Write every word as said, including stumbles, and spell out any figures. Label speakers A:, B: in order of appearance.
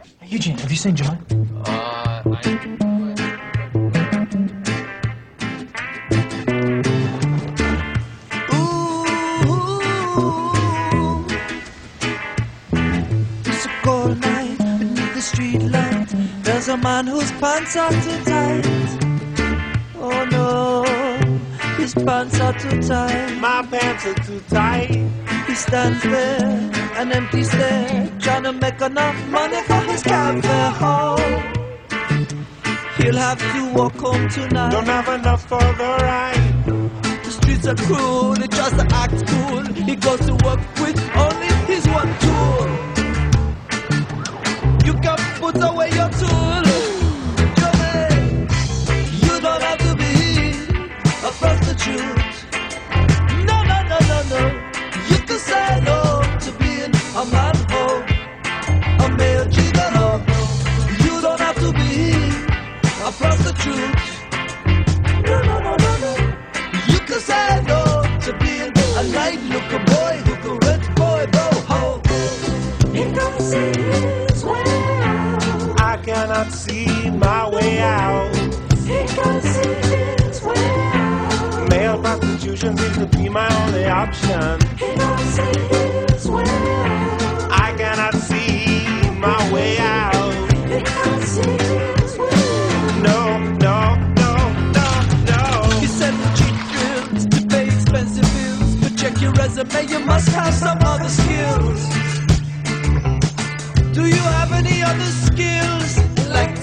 A: Eugene, have you seen John?
B: Uh, I...
C: It's a cold night beneath the street light. There's a man whose pants are too tight. Oh no, his pants are too tight.
D: My pants are too tight.
C: He stands there, an empty stare, trying to make enough money for his cab fare home. He'll have to walk home tonight.
D: Don't have enough for the ride.
C: The streets are cruel, he tries to act cool. He goes to work with only his one tool. You can put away your tool. Johnny, you don't have to be a prostitute. No, no, no, no, no. You can say no to being a man ho, a male gigolo. You don't have to be a prostitute. No, no, no, no, no. You can say no to being a light looker boy who can rent boy go ho. He don't see his way out.
D: I cannot see my way out.
C: He can't see his way out.
D: Male prostitution seems to be my only option.
C: He don't see his way out.
D: I cannot see my way out.
C: He can't see his way out.
D: No, no, no, no, no.
C: You send the cheap bills to pay expensive bills, but check your resume, you must have some other skills. Do you have any other skills? Like